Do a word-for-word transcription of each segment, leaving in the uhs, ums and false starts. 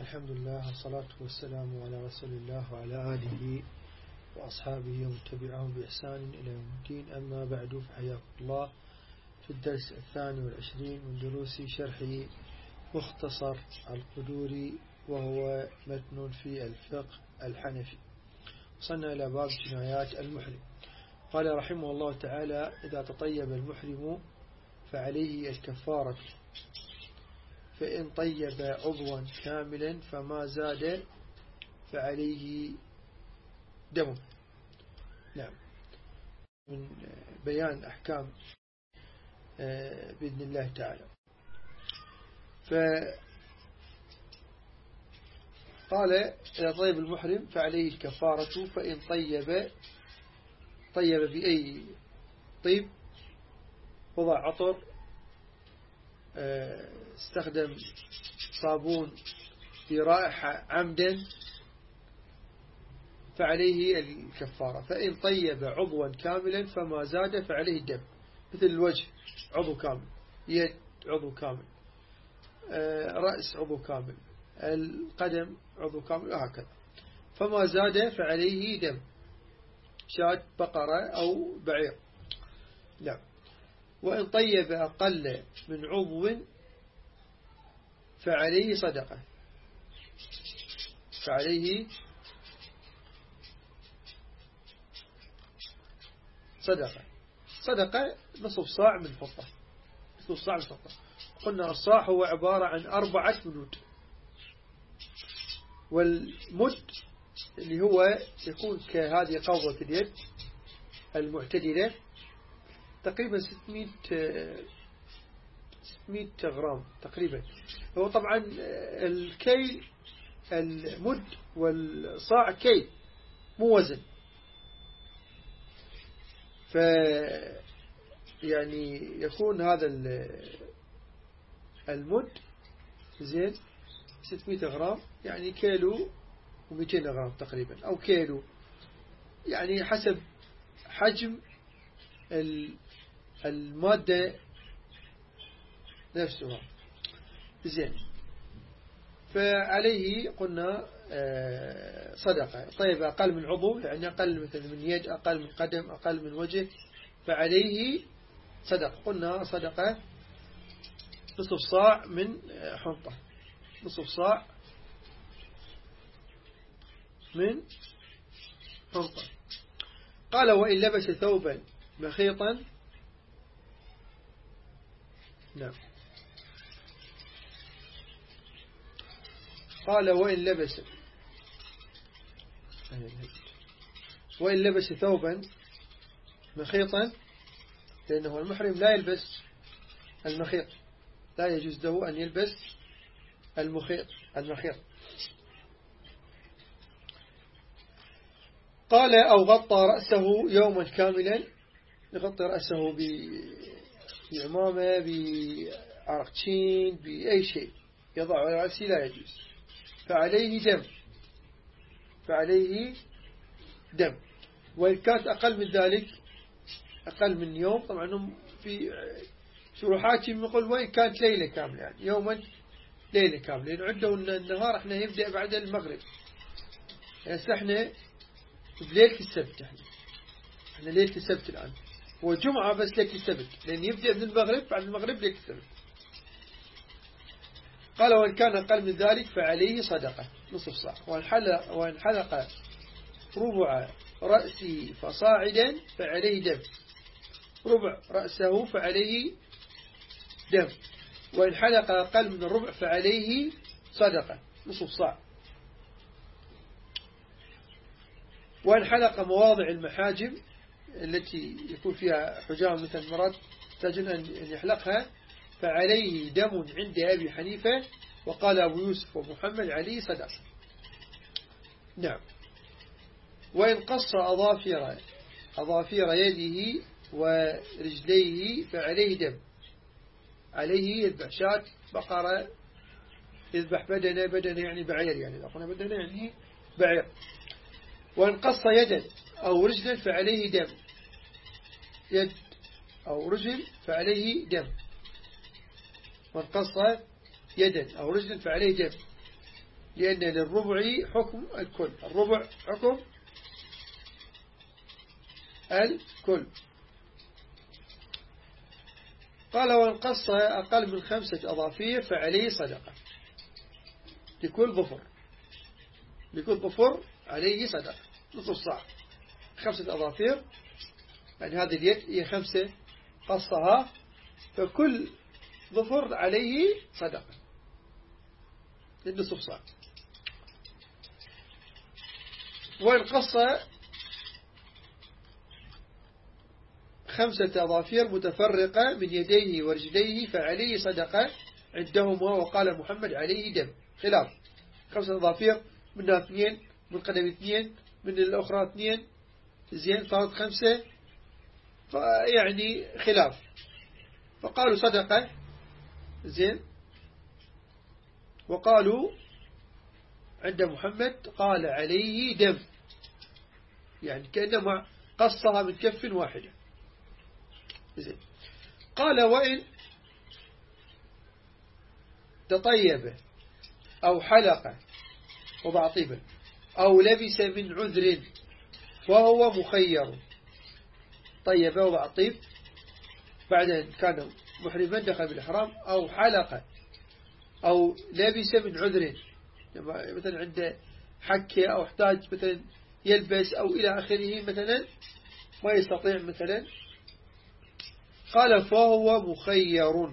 الحمد لله والصلاة والسلام على رسول الله وعلى آله وأصحابه ومن تبعهم بإحسان إلى يوم الدين. أما بعد، فحياكم الله في الدرس الثاني والعشرين من دروس شرح مختصر القدوري، وهو متن في الفقه الحنفي. وصلنا إلى باب جنايات المحرم. قال رحمه الله تعالى: إذا تطيب المحرم فعليه الكفارة، فإن طيب عضوا كاملا فما زاد فعليه دم. نعم، من بيان أحكام بإذن الله تعالى. فقال: إذا طيب المحرم فعليه الكفارة، فإن طيب طيب بأي طيب، وضع عطر، استخدم صابون في رائحة عمدا، فعليه الكفارة. فإن طيب عضوا كاملا فما زاد فعليه الدم، مثل الوجه عضو كامل، يد عضو كامل، رأس عضو كامل، القدم عضو كامل، وهكذا. فما زاد فعليه دم، شاة، بقرة أو بعير. لا. وإن طيب أقل من عضو فعليه صدقة، فعليه صدقة صدقة نصف صاع من فضة، نصف صاع من فضة. قلنا الصاع هو عبارة عن أربعة مدود، والمد اللي هو يكون كهذه قبضة اليد المعتدلة، تقريبا ستمائة غرام تقريبا. هو طبعا الكيل، المد والصاع كيل مو وزن، ف يعني يكون هذا المد زين ستمائة غرام، يعني كيلو ومئتين غرام تقريبا، أو كيلو، يعني حسب حجم المادة نفسها. زين. فعليه قلنا صدقة. طيب أقل من عضو، يعني أقل مثل من يد، أقل من قدم، أقل من وجه، فعليه صدقة. قلنا صدقة نصف صاع من حنطة، نصف صاع من حنطة. قال: وإن لبس ثوبا مخيطا. نعم. قال: وإن لبس وإن لبس ثوبا مخيطا، لأنه المحرم لا يلبس المخيط، لا يجوز له أن يلبس المخيط المخيط. قال: أو غطى رأسه يوما كاملا، يغطي رأسه بعمامة، بعرقتين، بأي شيء يضع على رأسه لا يجوز، فعليه دم، فعليه دم. وإن كانت أقل من ذلك، أقل من يوم، طبعا في شروحاتهم يقول وإن كانت ليلة كاملة، يعني يوما ليلة كاملة، لأن عنده النهار احنا يبدأ بعد المغرب، يعني احنا بليلة السبت، احنا احنا ليلة السبت الآن، هو جمعة بس ليلة السبت، لأن يبدأ من المغرب، بعد المغرب ليلة السبت. قال: وإن كان أقل من ذلك فعليه صدقة نصف صاع. وإن حلق ربع رأسه فصاعدا فعليه دم، ربع رأسه فعليه دم. وإن حلق أقل من الربع فعليه صدقة نصف صاع. وإن حلق مواضع المحاجم التي يكون فيها حجام، مثل المرأة تجن أن يحلقها، فعليه دم عند أبي حنيفة، وقال أبو يوسف ومحمد عليه صدقة. نعم. وإن قص أظافر أظافر يده ورجليه فعليه دم، عليه يذبح شاة، بقرة، يذبح بدنه، بدنه يعني بعير، يعني إذا قلنا بدنه يعني بعير. وإن قص يدا أو رجلا فعليه دم، يد أو رجل فعليه دم. وإن قص يدا أو رجلا فعليه دم. لأن للربع حكم الكل، الربع حكم الكل. قال وإن قص أقل من خمسة أظافير فعليه صدقة لكل ظفر، لكل ظفر عليه صدقة نصف صاع، خمسة أظافير يعني هذه اليد هي خمسة قصها، فكل ظفر عليه صدقة للنصف صاع. وإن قص خمسة أظافير متفرقة من يديه ورجليه فعليه صدقة عندهما، وقال محمد عليه دم. خلاف، خمسة أظافير منها اثنين، من قدم اثنين، من الأخرى اثنين، زين صارت خمسة، فيعني خلاف، فقالوا صدقة زين، وقالوا عند محمد قال عليه دم، يعني كأنما قصها من كف واحدة زين. قال وإن تطيب أو حلق وبعطيبا أو لبس من عذر فهو مخير. طيب وبعطيب بعد أن كان محرما دخل بالإحرام، أو حلق أو لبس من عذر، مثلا عنده حكة أو احتاج مثلا يلبس أو إلى آخره مثلا ما يستطيع مثلا، قال فهو مخير،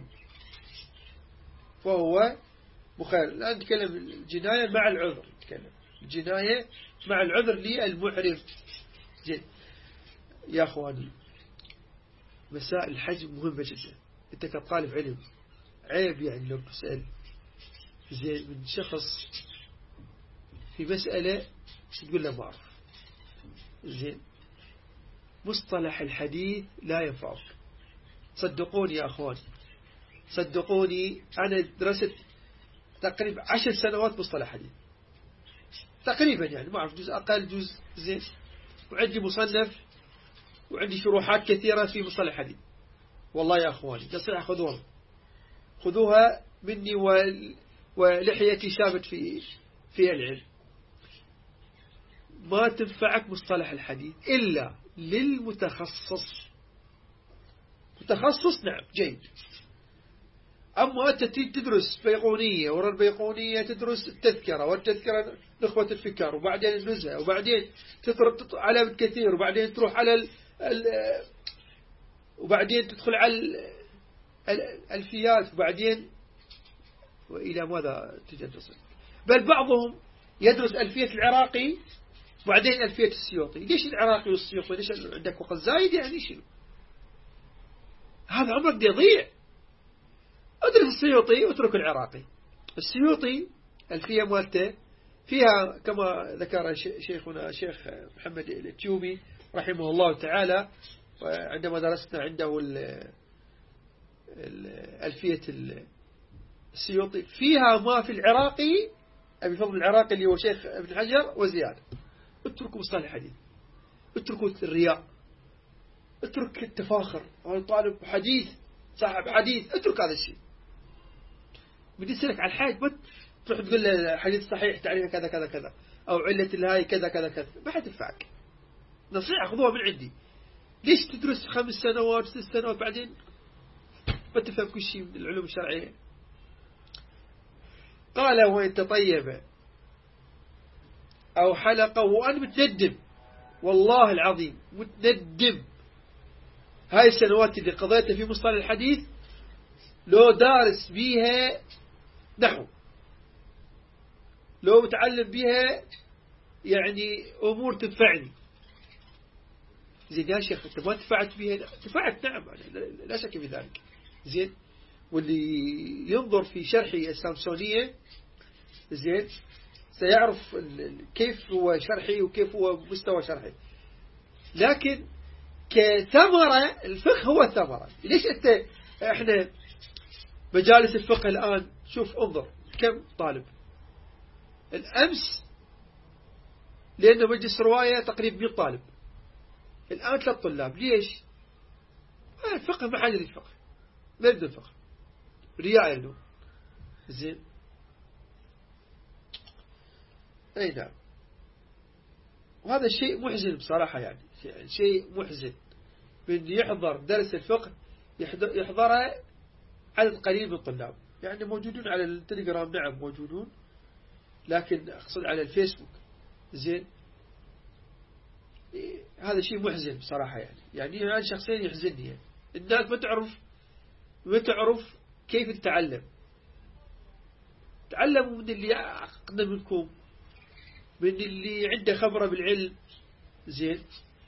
فهو مخير. الآن نتكلم الجناية مع العذر، نتكلم الجناية مع العذر للمحرم. زين يا أخواني، مسائل الحج مهمة جدا. أنت كطالب علم عيب يعني لو تسأل زين من شخص في مسألة تقول له ما أعرف. زين مصطلح الحديث لا ينفعك، صدقوني يا أخوان، صدقوني أنا درست تقريبا عشر سنوات مصطلح حديث تقريبا، يعني ما أعرف جزء أقل جزء زين، وعندي مصنف وعندي شروحات كثيرة في مصطلح حديث. والله يا أخواني نصيحة خذوها، خذوها مني ولحيتي شابت في في العلم. ما تنفعك مصطلح الحديث إلا للمتخصص. متخصص نعم جيد، أما أنت تدرس بيقونية، ورا البيقونية تدرس التذكرة، والتذكرة نخبة الفكر، وبعدين النزهة، وبعدين تضرب على ابن كثير، وبعدين تروح على ال ال وبعدين تدخل على الألفيات، وبعدين وإلى ماذا تجدس. بل بعضهم يدرس ألفية العراقي وبعدين ألفية السيوطي. ليش العراقي والسيوطي؟ ليش عندك وقت زايد يعني؟ شنو هذا؟ عمرك يضيع. أدرس السيوطي واترك العراقي. السيوطي الفية مالته فيها كما ذكر شيخنا شيخ محمد التيومي رحمه الله تعالى، عندما درسنا عنده الفية السيوطي، فيها ما في العراقي أبي فضل العراقي اللي هو شيخ ابن حجر وزيادة. اتركوا مصطلح الحديث، اتركوا الرياء، اترك التفاخر، أنا طالب حديث صاحب حديث، اترك هذا الشيء. بدي أسألك على الحاج ما تروح تقول له حديث صحيح تعريفه كذا كذا كذا، أو علة الهاي كذا كذا كذا، ما حتنفعك. نصيحة خذوها من عندي. ليش تدرس خمس سنوات ست سنوات بعدين ما تفهم كل شيء من العلوم الشرعية؟ قال وإن تطيب أو حلق وأنا متندم، والله العظيم متندم هاي السنوات اللي قضيتها في مصطلح الحديث لو دارس بيها نحو، لو متعلم بيها يعني أمور تنفعني. زين يا شيخ أنت ما تفعت بيها؟ تفعت نعم، لا شك في ذلك. زين واللي ينظر في شرحي السامسونية زين سيعرف كيف هو شرحي وكيف هو مستوى شرحي. لكن كثمرة الفقه هو الثمرة. ليش أنت إحنا مجالس الفقه الآن شوف انظر كم طالب الأمس، لأنه مجلس رواية تقريبا مئة طالب، الآن ثلاث طلاب. ليش؟ الفقه ما حاجة للفقه، ما يبدو الفقه رياء له. زين أي نعم. وهذا شيء محزن بصراحة، يعني شيء محزن من يحضر درس الفقه يحضره عدد قليل من الطلاب، يعني موجودون على التليجرام نعم موجودون، لكن أقصد على الفيسبوك زين. هذا شيء محزن بصراحة، يعني يعني أنا شخصيا يحزنني، يعني الناس ما تعرف ما تعرف كيف تتعلم. تعلموا من اللي أقدم منكم، من اللي عنده خبرة بالعلم زين،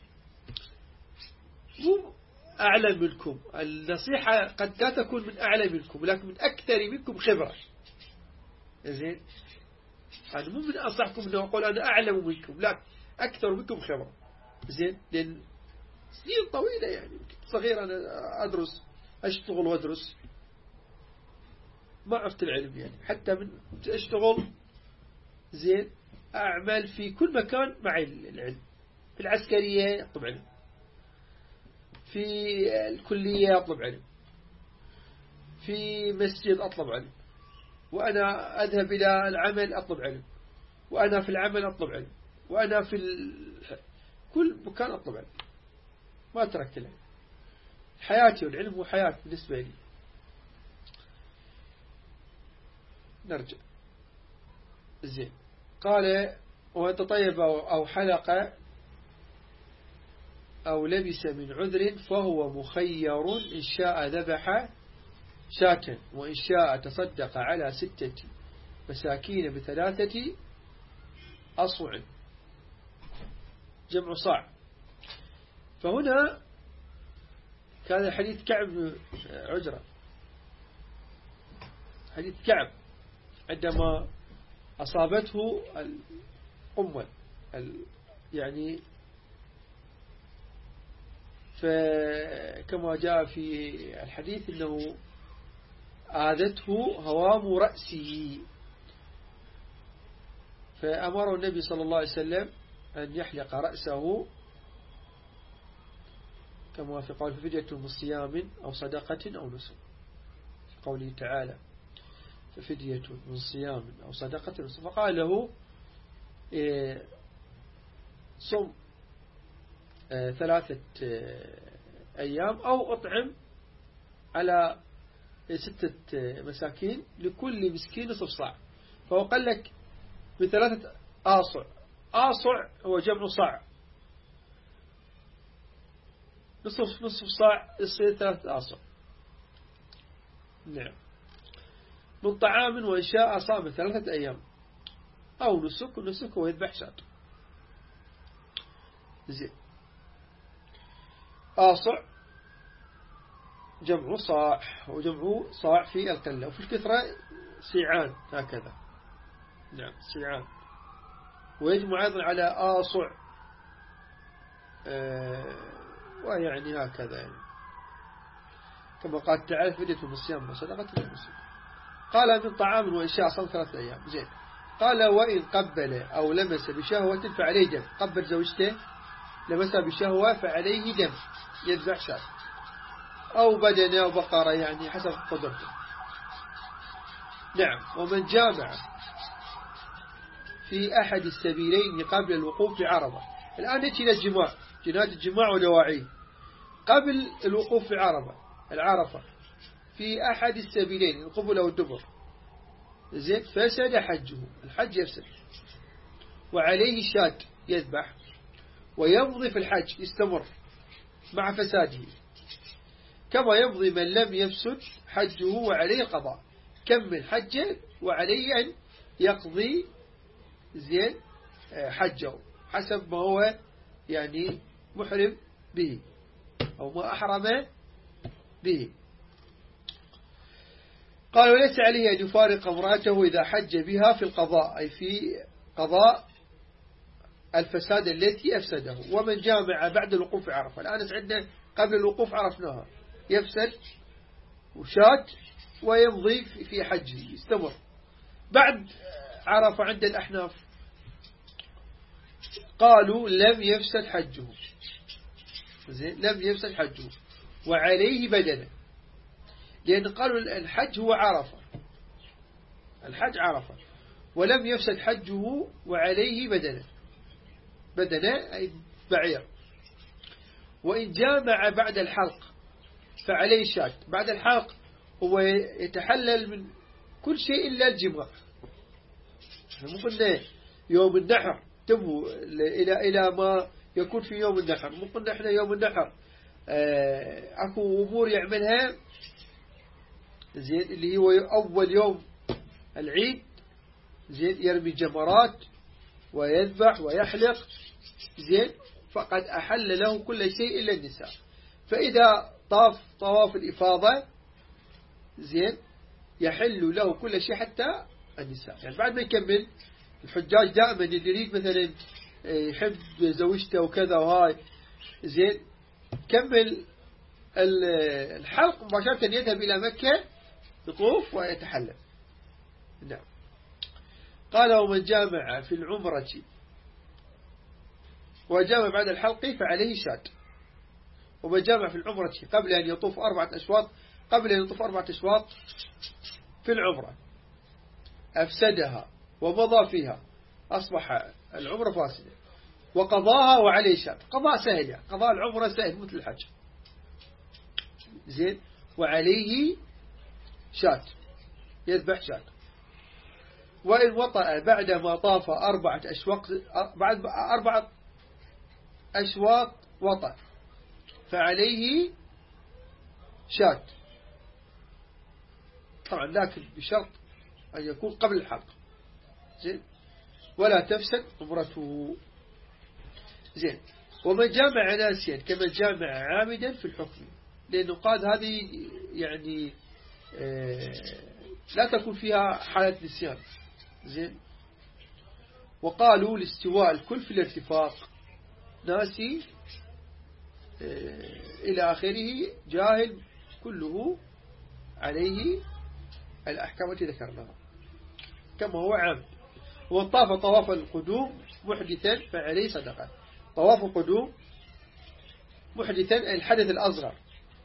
مو أعلم منكم. النصيحة قد لا تكون من أعلم منكم، لكن من أكثر منكم خبرة زين. أنا مو من أنصحكم أن أقول أنا أعلم منكم، لا، أكثر منكم خبرة زين، لأن سنين طويلة، يعني صغير أنا أدرس أشتغل وأدرس ما عرفت العلم، يعني حتى من أشتغل زين أعمل في كل مكان مع العلم، في العسكرية أطلب علم، في الكلية أطلب علم، في مسجد أطلب علم، وأنا أذهب إلى العمل أطلب علم، وأنا في العمل أطلب علم، وأنا في ال... كل مكان أطلب علم، ما تركت العلم. حياتي والعلم هو حياة بالنسبة لي. نرجع زين. قال وأن تطيب أو حلق أو لبس من عذر فهو مخير، إن شاء ذبح شاة، وإن شاء تصدق على ستة مساكين بثلاثة أصع، جمع صاع. فهنا كان حديث كعب بن عجرة، حديث كعب عندما أصابته القمل، يعني فكما جاء في الحديث أنه آذته هوام رأسه، فأمر النبي صلى الله عليه وسلم أن يحلق رأسه، كما في قول ففدية من صيام أو صدقة أو نسك، في قوله تعالى ففدية من صيام أو صدقة أو نسك. فقال له صم ثلاثة أيام أو أطعم على ستة مساكين لكل مسكين نصف صاع. فهو قال لك بثلاثة آصع، آصع هو جمع صاع، نصف نصف صاع يصير ثلاثة آصع. نعم. من طعام وإن شاء صام ثلاثة أيام أو نسك، ونسك ويذبح شاة. زين. آصع جمع صاع، وجمع صاع في القلة، وفي الكثرة سيعان هكذا. نعم سيعان. ويجمع أيضا على آصع، آه ويعني هكذا، يعني كما قال تعالى فدية من صيام وصدقة للنسك. قال من طعام وإن شاء صام ثلاثة أيام. زين. قال وإن قبل أو لمس بشهوة فعليه دم، قبل زوجته لمسها بشهوة فعليه دم، يذبح شاة أو بدنة أو بقرة، يعني حسب قدرته. نعم. ومن جامع في أحد السبيلين قبل الوقوف بعرفة. الآن نأتي إلى الجماع، جنات الجماع ودواعيه. قبل الوقوف في عرفة، العرفة في أحد السبيلين القبل أو الدبر، زين، فسد حجه، الحج يفسد، وعليه شاة يذبح، ويمضي في الحج يستمر مع فساده، كما يمضي من لم يفسد حجه وعليه قضاء، كمل حجه وعليه أن يقضي زين حجه حسب ما هو يعني محرم به أو ما أحرم به. قال وليس عليه أن يفارق امرأته إذا حج بها في القضاء، أي في قضاء الفساد التي أفسده. ومن جامع بعد الوقوف عرفة، الآن عندنا قبل الوقوف عرفناها، يفسد وشات ويمضي في حجه يستمر. بعد عرفة عند الأحناف قالوا لم يفسد حجه، زين، لم يفسد حجه وعليه بدنه، لأن قالوا الحج هو عرفة، الحج عرفة، ولم يفسد حجه وعليه بدنه بدنه أي بعير. وإن جامع بعد الحلق فعليه شاة. بعد الحلق هو يتحلل من كل شيء إلا الجماع. مو قلنا يوم النحر تبو إلى إلى ما يكون في يوم النحر. مو قلنا إحنا يوم النحر أكو أمور يعملها زين اللي هو أول يوم العيد زين يرمي جمرات ويذبح ويحلق زين فقد أحل له كل شيء إلا النساء. فإذا طاف طواف الإفاضة زين يحل له كل شيء حتى النساء. يعني بعد ما يكمل الحجاج دائما يريد مثلا يحب زوجته وكذا وهاي زين كمل الحلق مباشرة يذهب إلى مكة يطوف ويتحلل. نعم. قال ومن جامع في العمرة وجامع بعد الحلق فعليه شاة. ومن جامع في العمرة قبل أن يطوف أربعة أشواط قبل أن يطوف أربعة أشواط في العمرة أفسدها ومضى فيها أصبح العمرة فاسدة وقضاها وعليه شاة. قضاء سهل يعني. قضاء العمرة سهل مثل الحج زين وعليه شاة يذبح شاة. وإن وطأ بعدما طاف أربعة أشواط بعد أربعة أشواط وطأ فعليه شاة طبعا لكن بشرط أن يكون قبل الحلق زين ولا تفسد عمرته زين. ومن جامع ناسيا كمن جامع عامدا في الحكم لأنه قال هذه يعني لا تكون فيها حالة نسيان زين. وقالوا لاستواء الكل في الارتفاق ناسي إلى آخره جاهل كله عليه الأحكام التي ذكرناها كما هو عام. ومن طاف طواف القدوم محدثا فعليه صدقة. طواف القدوم محدثا الحدث الأصغر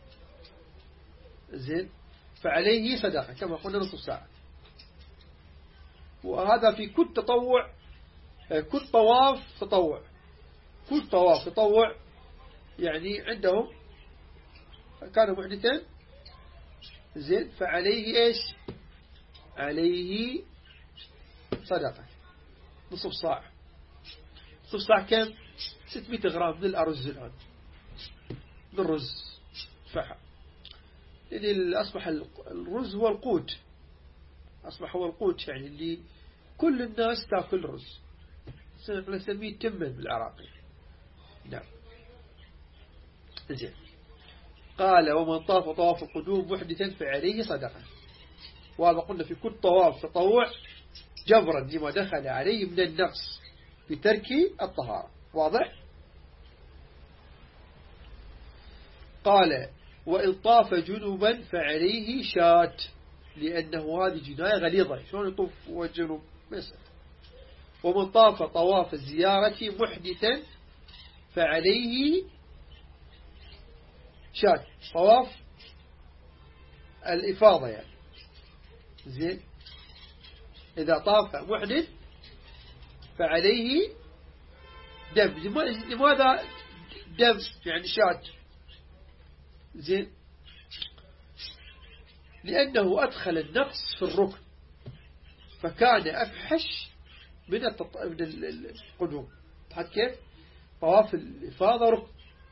زين فعليه صدقة كما قلنا نصف ساعة. وهذا في كل تطوع كل طواف تطوع كل طواف تطوع يعني عندهم كان محدثا زين فعليه إيش عليه صدقة نصف صاع. نصف صاع كم ستمائة غرام من الأرز الآن من الرز فحم لأن أصبح الرز هو القوت أصبح هو القوت يعني اللي كل الناس تأكل رز نسميه تمن بالعراقي. نعم زين. قال ومن طاف طواف القدوم محدثا فعليه صدقة. وهذا قلنا في كل طواف تطوع جبرا لما دخل عليه من النقص بترك الطهارة. واضح. قال وإن طاف جنوبا فعليه شاة لأنه هذه جناية غليظة شلون يطوف والجنوب مثلا. ومن طاف طواف الزيارة محدثا فعليه شاة طواف الإفاضة يعني زين. إذا طاف محدث فعليه دم. لماذا دم يعني شاة زين لأنه أدخل النقص في الركن فكان أفحش من القدوم. حتى كيف طواف الإفاضة ركن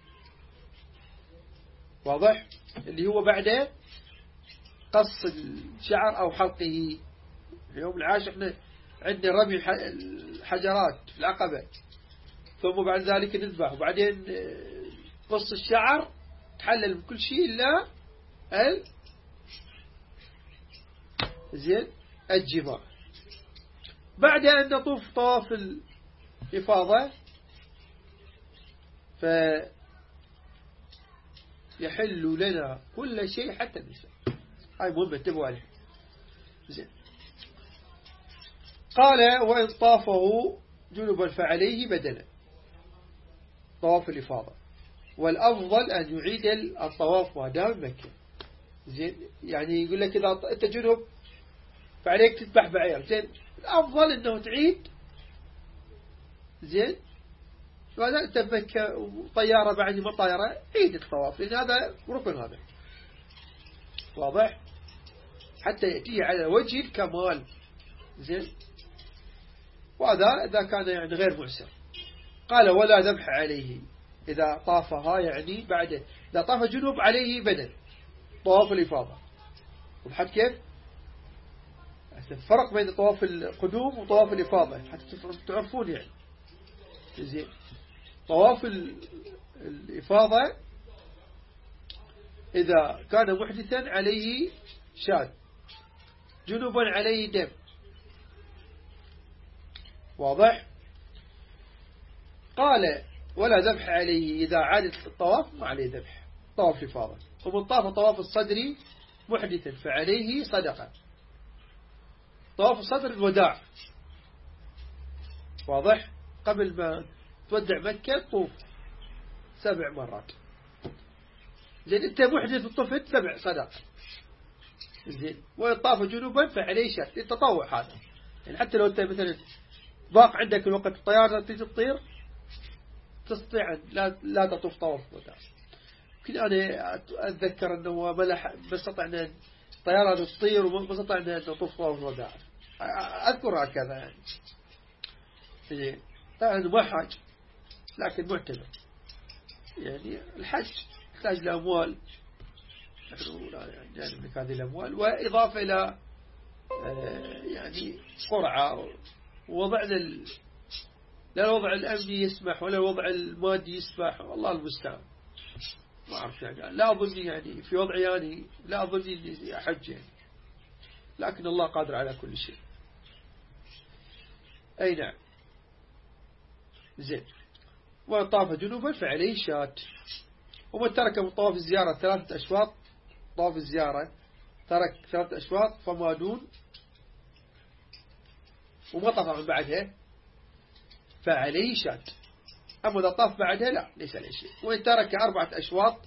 واضح اللي هو بعد قص الشعر أو حلقه. اليوم العاشر احنا عندنا رمي الحجرات في العقبة ثم بعد ذلك نذبح وبعدين قص الشعر تحلل من كل شيء إلا ال زين الجماع. بعد أن نطوف طواف الإفاضة فيحل لنا كل شيء حتى النساء. هاي مهمة انتبهوا عليها زين. قال وإن طافه جنبا فعليه بدنا طواف الإفاضة. والأفضل أن يعيد الطواف ما دام مكة زين. يعني يقول لك إذا أنت جنب فعليك تذبح بعير زين الأفضل أنه تعيد زين. وإذا أنت بمكة وطيارة بعد ما طيارة عيد الطواف، لأن هذا ركن هذا واضح، حتى يأتي على وجه الكمال زين. وهذا إذا كان يعني غير معسر. قال ولا ذبح عليه إذا طافها، يعني بعد إذا طاف جنوب عليه بدل طواف الإفاضة. وبحد كيف الفرق بين طواف القدوم وطواف الإفاضة حتى تعرفون يعني زين. طواف الإفاضة إذا كان محدثا عليه شاة، جنوبا عليه دم، واضح. قال ولا ذبح عليه إذا عاد الطواف ما عليه ذبح طواف الإفاضة. ومن طاف طواف الصدر محدثا فعليه صدقة. طواف الصدر الوداع، واضح، قبل ما تودع مكة طوف سبع مرات زين. انت محدث وطفت سبع صدقة زين. وإن طاف جنوبا فعليه شرط التطوع هذا، يعني حتى لو انت مثلا ضاق عندك الوقت الطيارة تيجي تطير تستطيع لا لا تطوف طواف وداع. يمكن أنا أتذكر أنه ما استطعنا أن الطيارة تطير وما استطعنا أن نطوف طواف وداع، أذكر هكذا يعني. طبعا ما حاج لكن معتبر، يعني الحج يحتاج لأموال، نحن لا نملك هذه الأموال، وإضافة إلى يعني قرعة ووضعنا ال... لا الوضع الأمني يسمح ولا الوضع المادي يسمح، والله المستعان ما أعرف يعني. لا أظن يعني في وضعي يعني لا أظن إني أحج يعني، لكن الله قادر على كل شيء. أي نعم زين. وطاف جنوبا فعليه شات. ومن ترك من طواف الزيارة ثلاثة أشواط، طواف الزيارة ترك ثلاثة أشواط فما دون، وما طاف من بعدها فعليه شات. أما إذا طاف بعدها لا ليس عليه شيء. وإن ترك أربعة أشواط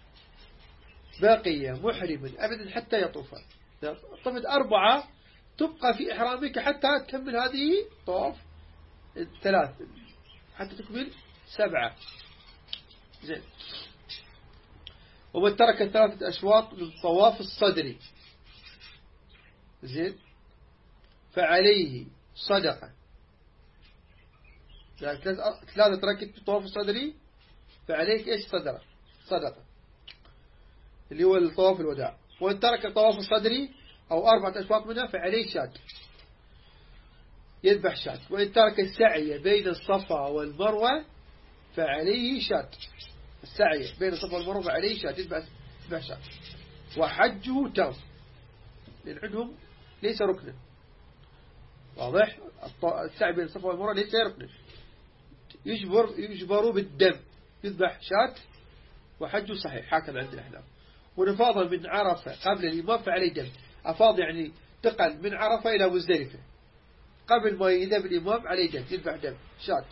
باقية محرما أبدا حتى يطوف. طفت أربعة تبقى في إحرامك حتى تكمل هذه طواف الثلاث حتى تكمل سبعة زين. ومن ترك ثلاثة أشواط من طواف الصدر زين فعليه صدقة. يعني ثلاثة تركت بطواف الصدري فعليك إيش صدقة صدقة اللي هو الطواف الوداع. وإن ترك طواف الصدري أو أربعة أشواط منها فعليه شات يذبح شات. وإن ترك السعي بين الصفا والمروة فعليه شات. السعي بين الصفا والمروة فعليه شات يذبح شات. وحجه تام لأن عندهم ليس ركنا، واضح. السعي بين الصفا والمروة ليس ركنا، يجبر يجبروا بالدم يذبح شات وحجه صحيح هكذا عند الأحناف. ونفاض من عرفة قبل الإمام فعليه دم. أفاض يعني تقل من عرفة إلى مزدلفة قبل ما يذهب الإمام عليه دم يذبح دم شات.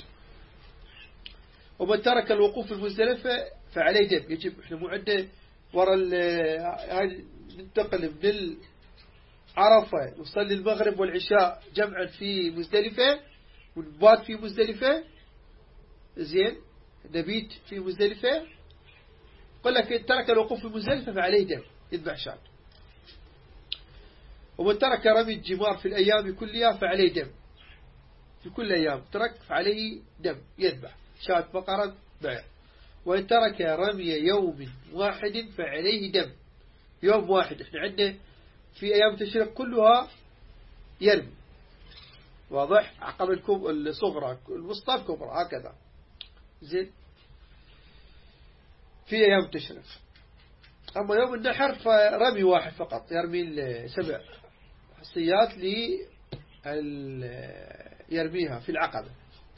ومن ترك الوقوف في المزدلفة فعليه دم. يجب احنا معدة ورا هاي ننتقل من عرفة نصلي المغرب والعشاء جمعا في مزدلفة ونبات في مزدلفة زين نبيت في مزدلفة. قل لك ترك الوقوف في مزدلفة فعليه دم يذبح شات. ومن ترك رمي الجمار في الأيام كلها فعليه دم. في كل أيام ترك فعليه دم يذبح شات بقرة بعير. وإن ترك رمي يوم واحد فعليه دم. يوم واحد احنا عندنا في أيام تشريق كلها يرمي، واضح. عقب الصغرى الوسطى الكبرى هكذا زين في أيام تشريق. أما يوم النحر فرمي واحد فقط يرمي السبع حصيات لي يرميها في العقبة.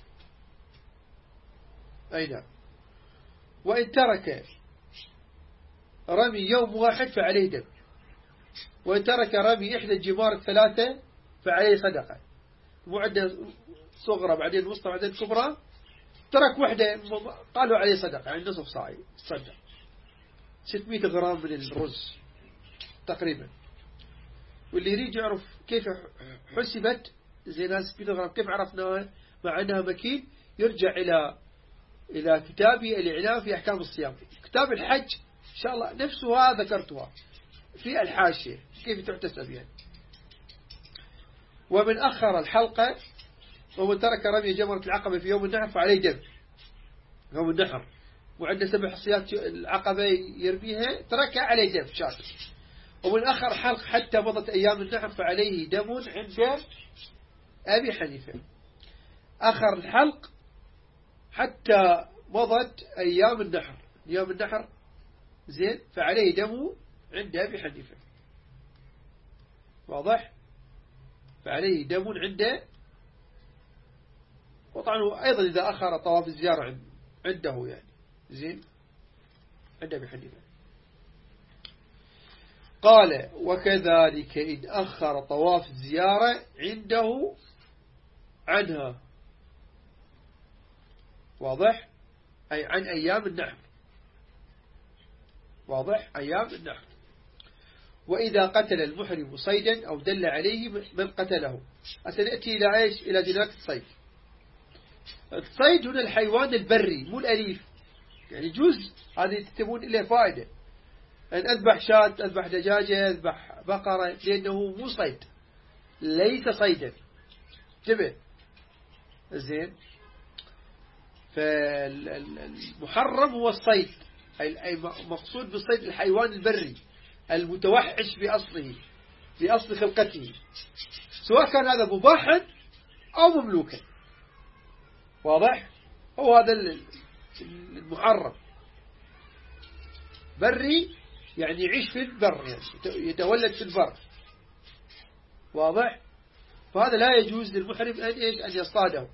أي نعم. وإن ترك رمي يوم واحد فعليه دم. وإن ترك رمي إحدى الجمار الثلاثة فعليه صدقة. معدة صغرى بعدين وسطى بعدين كبرى ترك وحدة قالوا عليه صدقة يعني نصف صاعي صدق ستمائة غرام من الرز تقريبا. واللي يريد يعرف كيف حسبت زي ناس بنغرب كيف عرفناها مع أنها مكين؟ يرجع إلى إلى كتابي الإعلام في أحكام الصيام. كتاب الحج إن شاء الله نفسها ذكرتها في الحاشية كيف تحتسب يعني. ومن أخر الحلقة ومن ترك رمي جمرة العقبة في يوم النحر فعليه دم. يوم النحر وعنده سبع حصيات العقبة يرميها تركها عليه دم شاطر. ومن أخر حلق حتى مضت أيام النحر فعليه دم عند أبي حنيفة. أخر الحلق حتى مضت أيام النحر يوم النحر زين فعليه دم عند أبي حنيفة. واضح؟ فعليه دم عنده. وطبعا أيضا إذا أخر طواف الزيارة عنده يعني زين عند أبي حنيفة. قال وكذلك إن أخر طواف الزيارة عنده عنها. واضح؟ أي عن أيام النحر. واضح؟ أيام النحر. وإذا قتل المحرم صيدا أو دل عليه من قتله. سنأتي إلى إيش؟ إلى دلالة الصيد. الصيد هنا الحيوان البري مو الأليف يعني جزء هذه تتبون إليه فائدة أن أذبح شاة أذبح دجاجة أذبح بقرة لأنه مو صيد ليس صيدا جبه زين. فالمحرم هو الصيد أي مقصود بالصيد الحيوان البري المتوحش بأصله بأصل خلقته سواء كان هذا مباحا أو مملوكا. واضح؟ هو هذا المحرم بري يعني يعيش في البر يعني يتولد في البر. واضح؟ فهذا لا يجوز للمحرم أن إيش أن يصطاده.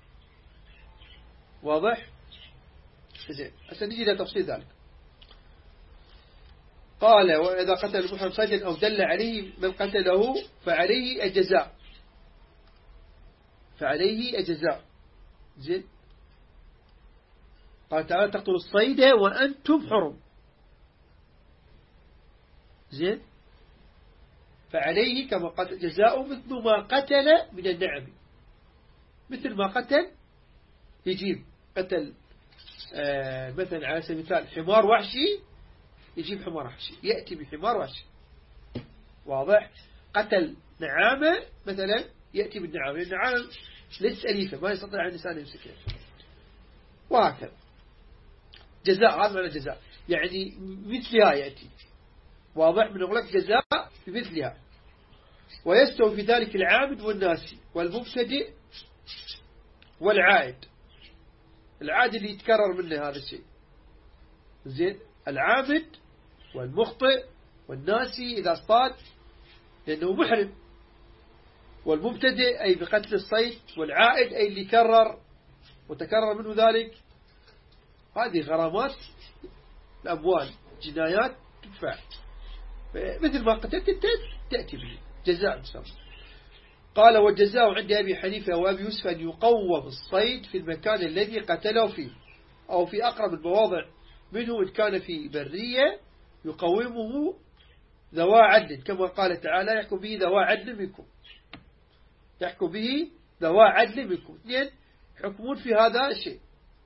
واضح؟ زين سنجي إلى تفصيل ذلك. قال وإذا قتل المحرم صيدا أو دل عليه من قتله فعليه الجزاء. فعليه الجزاء. زين. قال تعالى تقتلوا الصيد وأنتم حرم. زين. فعليه كما قتل جزاء مثل ما قتل من النعم. مثل ما قتل يجيب قتل آه مثلا على سبيل المثال حمار وحشي يجيب حمار وحشي يأتي بحمار وحشي. واضح؟ قتل نعامة مثلا يأتي بالنعامة. النعامة ليست أليفة ما يستطيع الإنسان يمسكها. وهكذا جزاء هذا معنى جزاء يعني مثلها يأتي. واضح؟ من أغلق جزاء بمثلها. ويستوي في ذلك العامد والناسي والمبتدئ والعائد. العائد اللي يتكرر منه هذا الشيء زين. العامد والمخطئ والناسي إذا اصطاد لأنه محرم. والمبتدئ أي بقتل الصيد. والعائد أي اللي كرر وتكرر منه ذلك. هذه غرامات الأموال جنايات تدفع مثل ما قتلت تأتي به جزاء مسمى. قال والجزاء عند أبي حنيفة وأبي يوسف أن يقوم الصيد في المكان الذي قتله فيه أو في أقرب المواضع منه إن كان في برية يقومه ذوى عدل كما قال تعالى يحكم به ذوى عدل منكم. يحكم به ذوى عدل منكم. اثنين حكمون في هذا الشيء.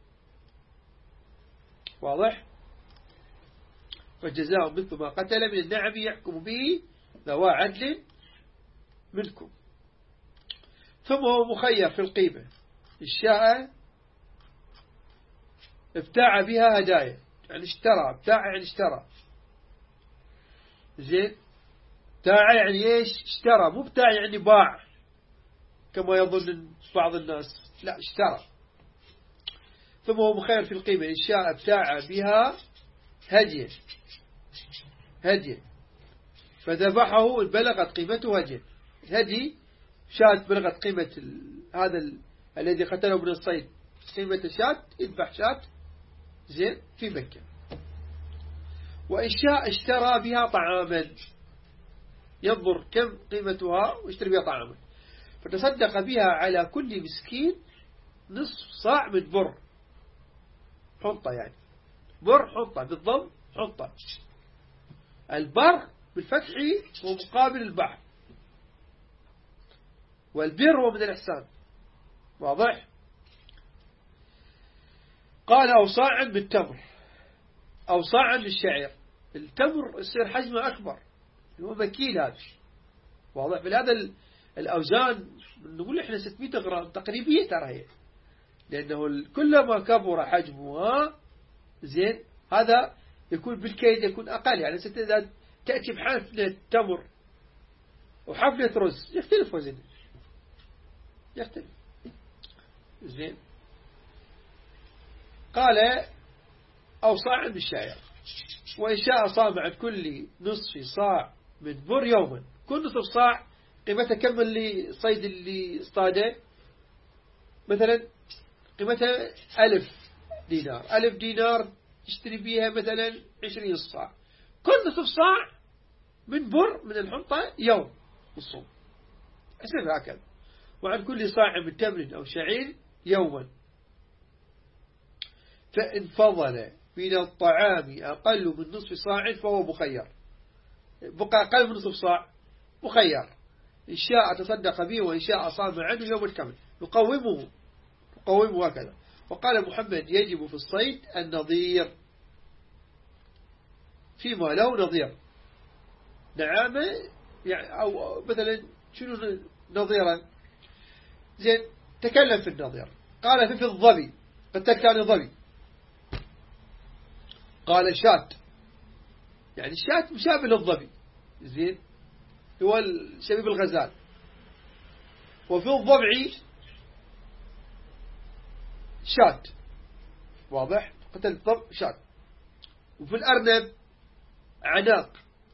واضح؟ والجزاء مثل ما قتل من النعم يحكم به ذوى عدل منكم. ثم هو مخير في القيمة. الشاء ابتاع بها هدايا يعني اشترى. ابتاع يعني اشترى. زين. ابتاع يعني ايش؟ اشترى. مو ابتاع يعني باع كما يظن بعض الناس. لا اشترى. ثم هو مخير في القيمة. إن شاء ابتاع بها هدية هدية فذبحه بلغت قيمته هدية. هدي شاة بلغت قيمة هذا ال... الذي قتله من الصيد قيمة الشاة يذبح شاة زين في مكة. وإن شاء اشترى بها طعاما ينظر كم قيمتها واشتري بها طعاما فتصدق بها على كل مسكين نصف صاع من بر. حنطة يعني بر حنطة بالضم حنطة. البر بالفتح هو مقابل البحر. والبر هو من الإحسان. واضح؟ قال أو صاعا بالتمر أو صاعا بالشعير. التمر يصير حجمه أكبر، هو مكيل هذا. واضح؟ بهذا الأوزان نقول إحنا ستمائة غرام تقريبية ترى هي، لأنه كلما كبر حجمها زين هذا يكون بالكيد يكون أقل. يعني إذا تأتي بحفنة تمر وحفنة رز يختلف وزنه، يختلف. زين. قال أو صاع بالشعير. وإن شاء صام عن كل نصف صاع من بر يوما. كل نصف صاع قيمتها كم اللي صيد اللي اصطاده؟ مثلا قيمتها ألف دينار. ألف دينار تشتري بيها مثلا عشرين صاع. كل نصف صاع من بر من الحنطة يوم الصوم. أسف هكذا. وعن كل صاع من تمر أو شعير يوما. فإن فضل من الطعام أقل من نصف صاع فهو مخير. بقى أقل من نصف صاع مخير، إن شاء تصدق به وإن شاء صام عنه يوم الكامل. يقومه يقومه هكذا. وقال محمد يجب في الصيد النظير فيما له نظير. نعامة يعني أو مثلا شنو نظيرا؟ زين تكلم في النظير. قال في في الظبي قد كان ظبي. قال شات يعني الشات مشابه للظبي. زين هو شبيب الغزال. وفي الضبع شات. واضح؟ قتل الضبع شات. وفي الأرنب عناق.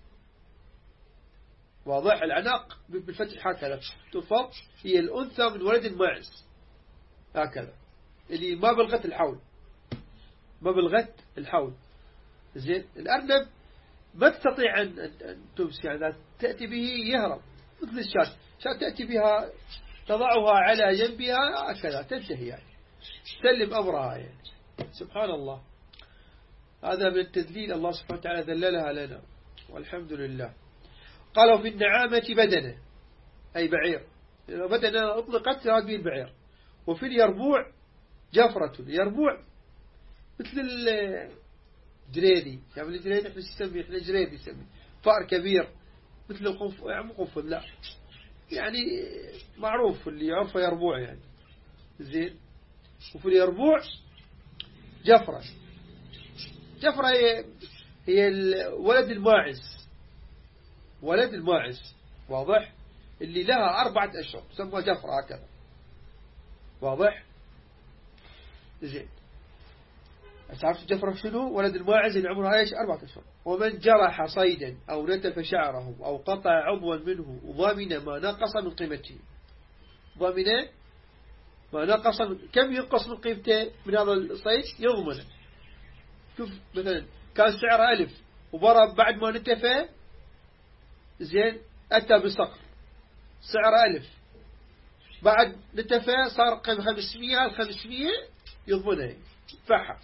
واضح؟ العناق بالفتح هكذا تفض هي الأنثى من ولد الماعز هكذا اللي ما بلغت الحول، ما بلغت الحول. زين الأرنب ما تستطيع أن تمسك، يعني تأتي به يهرب مثل الشاة. شاة تأتي بها تضعها على جنبها هكذا تنتهي، يعني تسلم أمرها. يعني سبحان الله، هذا من التذليل الله سبحانه وتعالى ذللها لنا والحمد لله. قالوا في النعامة بدنة أي بعير. بدنة أطلقت هذه البعير. وفي اليربوع جفرة. اليربوع مثل الجريدي، يعني الجريدي احنا نسميه احنا جريدي نسميه فأر كبير مثل القنف، يعني قنفذ لا، يعني معروف اللي يعرفه يربوع يعني. زين. وفي اليربوع جفرة. جفرة هي هي ولد الماعز، ولد الماعز. واضح؟ اللي لها أربعة أشهر تسمى جفرة هكذا. واضح؟ زين. تعرف جفرة شنو؟ ولد الماعز اللي عمرها ايش؟ أربعة أشهر. ومن جرح صيدا أو نتف شعره أو قطع عضوا منه ضامن ما نقص من قيمته. ضامن ما نقص من... كم ينقص من قيمته من هذا الصيد؟ يضمن. شوف مثلا كان سعره ألف وبرا بعد ما نتفى زين أتى بصقر سعره ألف، بعد نتفى صار قيمة خمسمية. الخمسمية يضمنها يدفعها.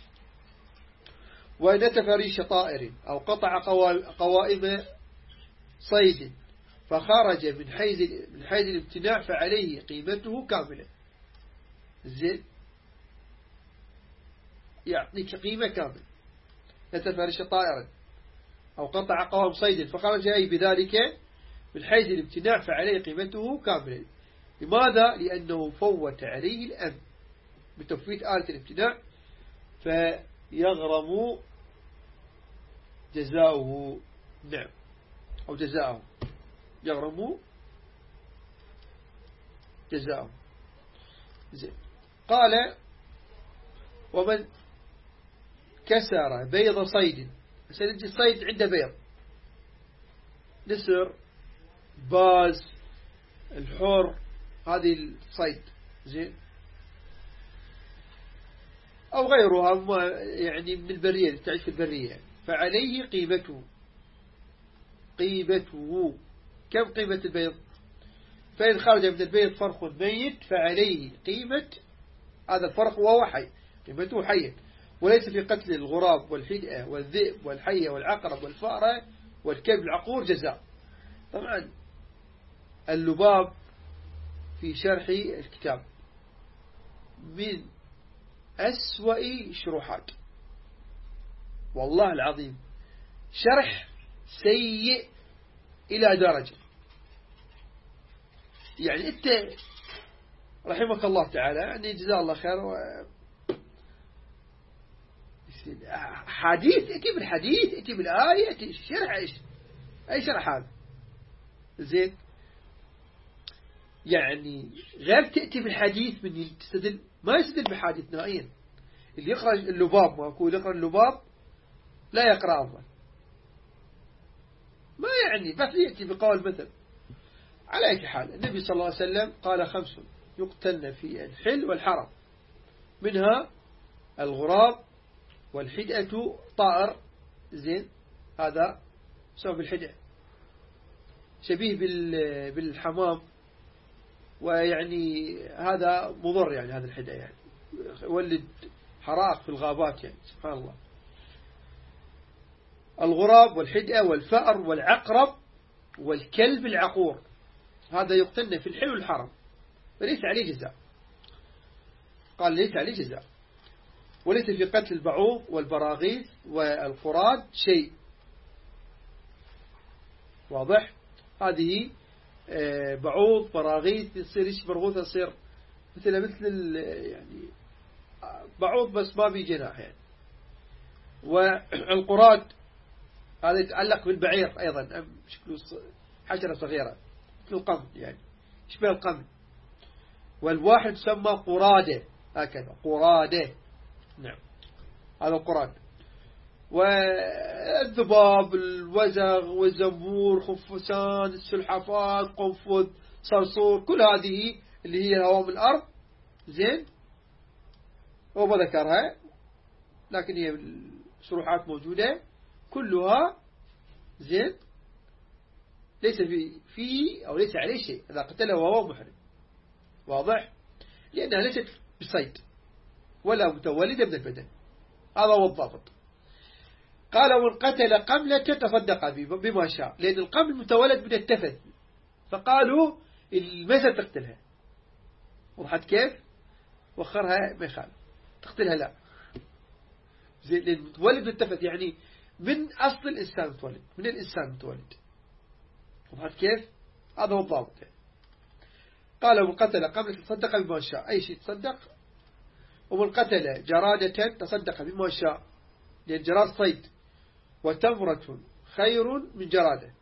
ونتف ريش طائر أو قطع قوائم صيد فخرج من حيز من حيز الامتناع فعليه قيمته كاملة. زين يعطيك قيمة كاملة. نتف ريش طائر أو قطع قوائم صيد فخرج أي بذلك من حيز الامتناع فعليه قيمته كاملة. لماذا؟ لأنه فوت عليه الأمن بتفويت آلة الامتناع فيغرم جزاؤه. نعم أو جزاؤه يغرم جزاؤه. زين. قال ومن كسر بيض صيد. مثلا يجي الصيد عنده بيض، نسر باز الحر هذه الصيد زين أو غيرها ما يعني من البرية اللي تعيش في البرية، فعليه قيمته. قيمته كم قيمة البيض؟ فإن خرج من البيض فرخ ميت فعليه قيمة هذا الفرخ وهو حي، قيمته حية. وليس في قتل الغراب والحدأة والذئب والحية والعقرب والفأرة والكلب العقور جزاء. طبعا اللباب في شرح الكتاب من أسوأ شروحات، والله العظيم شرح سيء إلى درجة، يعني أنت رحمك الله تعالى يعني جزاه الله خير و... حديث اتي بالحديث اتي بالآية اتي الشرح ايش اي شرح هذا زين، يعني غير تأتي بالحديث من تستدل ما يستدل بحديث نهائيا. اللي يقرأ اللباب ما أقول يقرأ اللباب لا يقرأ أفضل، ما يعني بس يأتي بقول مثل. على أي حال النبي صلى الله عليه وسلم قال خمس يقتلن في الحل والحرم، منها الغراب والحدأة طائر زين، هذا سبب الحدأة شبيه بالحمام، ويعني هذا مضر يعني هذا الحدأة يعني يولد حرائق في الغابات يعني سبحان الله. الغراب والحدأة والفأر والعقرب والكلب العقور هذا يقتلن في الحل والحرم وليس عليه جزاء. قال ليس عليه جزاء، وليس في قتل البعوض والبراغيث والقراد شيء. واضح؟ هذه بعوض براغيث يصير ايش برغوث يصير مثل مثل يعني بعوض بس ما بي جناح يعني. والقراد هذا يتعلق بالبعير أيضا، شكله حشرة صغيرة مثل القمل يعني يشبه القمل. والواحد تسمى قرادة هكذا قرادة، نعم هذا القراد. والذباب الوزغ والزنبور خفسان السلحفاة قنفذ صرصور كل هذه اللي هي هوام الأرض زين، هو ما ذكرها لكن هي الشروحات موجودة كلها زين، ليس في في أو ليس عليه شيء إذا قتله وهو محرم. واضح؟ لأنها ليست بصيد ولا متولدة من البدن، هذا هو الضابط. قال ومن قتل قملة تصدق بما شاء، لأن القمل متولد من التفت، فقالوا متى تقتلها؟ وضحت كيف؟ وخرها ما يخالف تقتلها لا زي لأن متولد من التفت يعني من أصل الإنسان متولد، من الإنسان متولد. وضحت كيف؟ هذا هو الضابط. قال ومن قتل قملة تصدق بما شاء، أي شيء تصدق. ومن قتل جرادة تصدق بما شاء، لأن جراد صيد، وتمرة خير من جرادة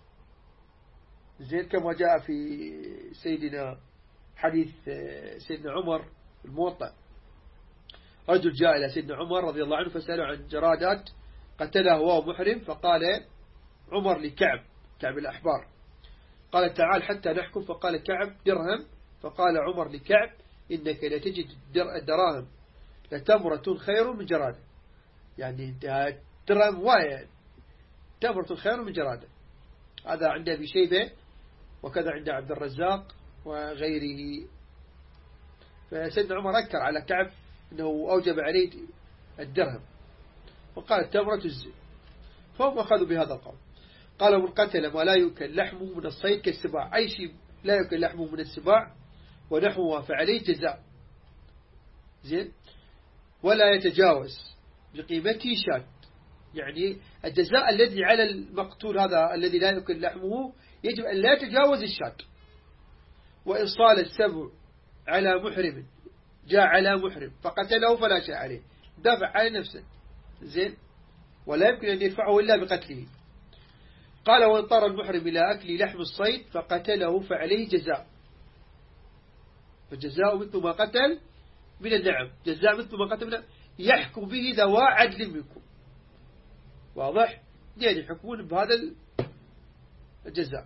زين، كما جاء في سيدنا حديث سيدنا عمر الموطأ، رجل جاء إلى سيدنا عمر رضي الله عنه فسأله عن جرادات قتله وهو محرم، فقال عمر لكعب كعب الأحبار قال تعال حتى نحكم، فقال كعب درهم، فقال عمر لكعب إنك لا تجد الدراهم لتمرة خير من جرادة، يعني درهم واحد تمرة خير من جرادة. هذا عند أبي شيبة وكذا عند عبد الرزاق وغيره. فسيدنا عمر أكر على كعب أنه أوجب عليه الدرهم، وقال التمرة الزي، فهم أخذوا بهذا القول. قال من قتل ما لا يؤكل لحمه من الصيد كالسباع، أي شيء لا يؤكل لحمه من السباع ونحوه فعليه جزاء زين، ولا يتجاوز بقيمته شاة، يعني الجزاء الذي على المقتول هذا الذي لا يؤكل لحمه يجب أن لا يتجاوز الشاة. وإصال السبع على محرم، جاء على محرم فقتله فلا شيء عليه، دافع عن نفسه زين، ولا يمكن أن يدفعه إلا بقتله. قال وإن اضطر المحرم إلى أكل لحم الصيد فقتله فعليه جزاء، فالجزاء مثل ما قتل من النعم، جزاء مثل ما قتل من يحكم به ذوى عدل منكم. واضح؟ يعني يحكمون بهذا الجزاء.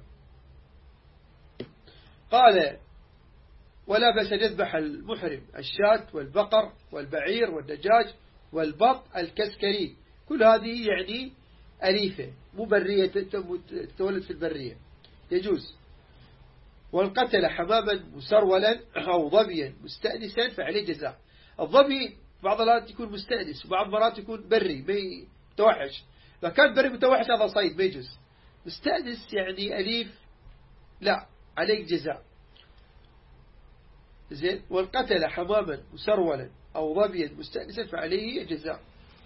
قال ولا بأس يذبح المحرم الشاة والبقر والبعير والدجاج والبط الكسكري، كل هذه يعني أليفة مبرية تتولد في البرية يجوز. وإن قتل حماما مسرولا أو ظبيا مستأنسا فعليه جزاء. الظبي بعض الأوقات يكون مستأنس وبعض المرات يكون بري متوحش، إذا كان بري متوحش هذا صيد ما يجوز. مستأنس يعني أليف لا عليك جزاء. زين. وقتل حماما مسرولا أو ظبيا مستأنسا فعليه جزاء.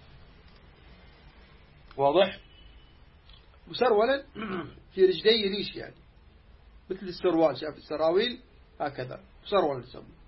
واضح؟ مسرولا في رجلي ريش يعني مثل السروال، شاف السراويل هكذا مسرولا نسميه.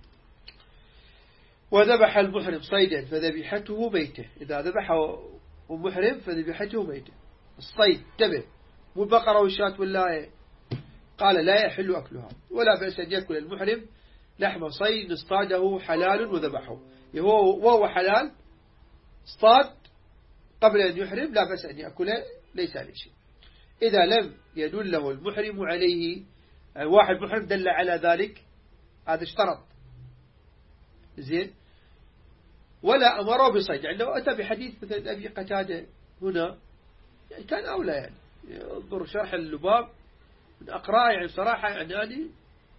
وذبح المحرم صيدا فذبيحته ميتة. إذا ذبح ومحرم فذبيحته ميتة. الصيد تبع والبقرة والشاة واللاية قال لا يحل أكلها، ولا بأس أن يأكل المحرم لحم صيد اصطاده حلال وذبحه، وهو حلال اصطاد قبل أن يحرم لا بأس أن يأكله ليس عليه شيء. إذا لم يدله المحرم عليه، واحد محرم دل على ذلك هذا اشترط زين، ولا أمره بصيد. يعني لو أتى بحديث مثل أبي قتادة هنا يعني كان أولى. يعني انظر شرح اللباب من أقرأ يعني صراحة يعني يعني,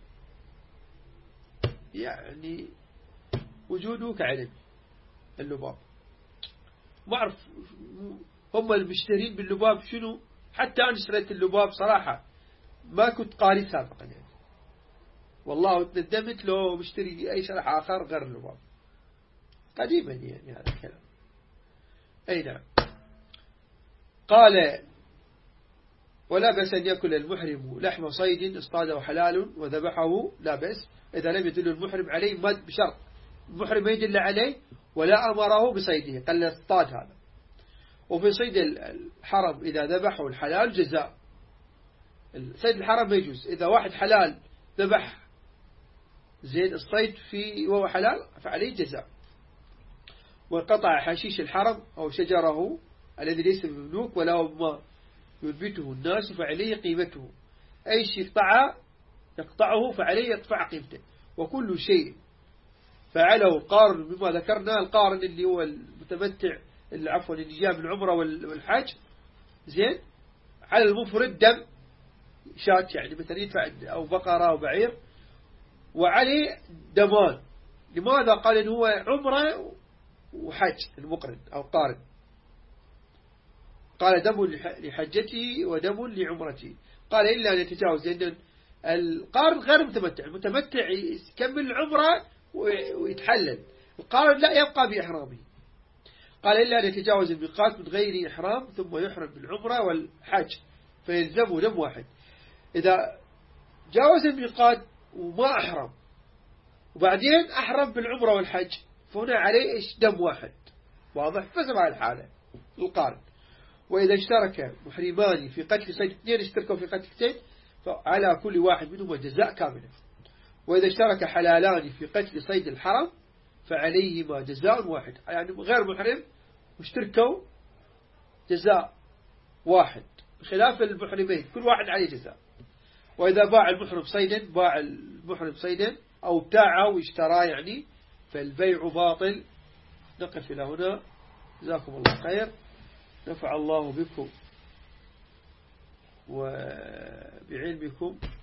يعني وجوده كعلم اللباب. ما أعرف هم المشترين باللباب شنو، حتى أنا اشتريت اللباب صراحة ما كنت قاري سابقا يعني والله، وتندمت لو مشتري أي شرح آخر غير اللباب قديما يعني هذا الكلام. أي نعم. قال ولا بأس أن يأكل المحرم لحم صيد اصطاده حلال وذبحه لا بأس، إذا لم يدل المحرم عليه مد بشرط المحرم ما يدل عليه ولا أمره بصيده، قال اصطاد هذا. وفي صيد الحرم إذا ذبحه الحلال جزاء. صيد الحرم ما يجوز، إذا واحد حلال ذبح زين الصيد في وهو حلال فعليه جزاء. وقطع حشيش الحرم أو شجره الذي ليس بمملوك ولا ما ينبته الناس فعليه قيمته، أي شيء يقطعه يقطعه فعليه يدفع قيمته. وكل شيء فعله القارن بما ذكرنا، القارن اللي هو المتمتع اللي عفوا اللي جاء من العمرة والحج زين، على المفرد دم شات يعني مثلا يدفع أو بقرة أو بعير وعليه دمان. لماذا؟ قال إن هو عمرة وحج المقرن أو قارن، قال دم لحجتي ودم لعمرتي. قال إلا أن يتجاوز، لأن القارن غير متمتع، المتمتع يكمل العمرة ويتحلل، القارن لا يبقى بإحرامه. قال إلا أن يتجاوز الميقات من غير إحرام ثم يحرم بالعمرة والحج فيلزمه دم واحد. إذا جاوز الميقات وما أحرم وبعدين أحرم بالعمرة والحج فهنا عليه إيش دم واحد. واضح؟ فسمع الحالة القارن. وإذا اشترك محرمان في قتل صيد، اثنين اشتركوا في قتل صيد فعلى كل واحد منهما جزاء كاملة. وإذا اشترك حلالان في قتل صيد الحرم فعليهما جزاء واحد، يعني غير محرم واشتركوا جزاء واحد خلاف المحرمين كل واحد عليه جزاء. وإذا باع المحرم صيدا باع المحرم صيدا أو ابتاعه واشتراه يعني فالبيع باطل. نقف إلى هنا، جزاكم الله خير، نفع الله بكم وبعلمكم.